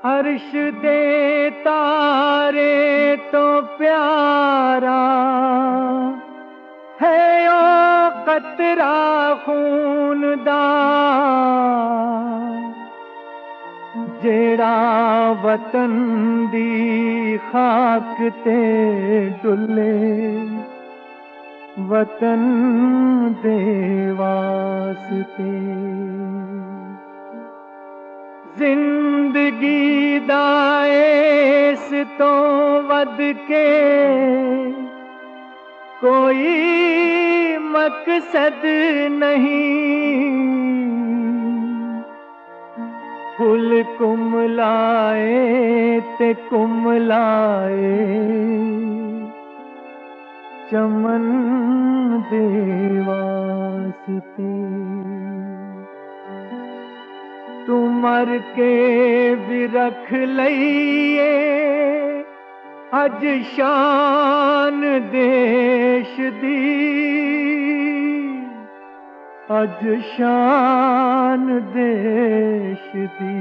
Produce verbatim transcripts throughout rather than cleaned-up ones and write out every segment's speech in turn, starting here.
अर्श दे तारे तो प्यारा है ओ कतरा खून दा, जेड़ा वतन दी खाक ते डुले वतन दे वास्ते। जिंदगी दा इस तो वध के कोई मकसद नहीं, फुल कुमलाए ते कुमलाए चमन दे वास्ते। तू मर के भी रख लईए अज शान देश दी, अज शान देश दी।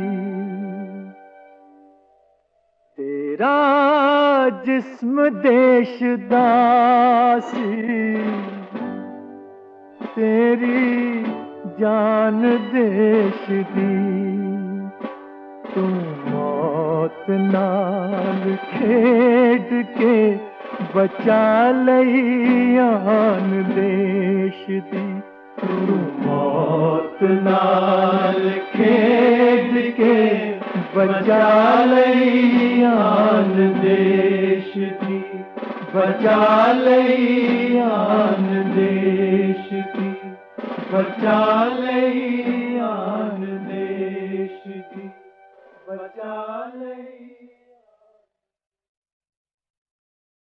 तेरा जिस्म देश दा सी, तेरी जान देश दी। तू मौत नाल खेड के बचा लई आन देश दी। तू मौत नाल खेड के बचा लई आन देश दी, बचा लई आन देश दी, बचा लई आन देश दी, बचा लई।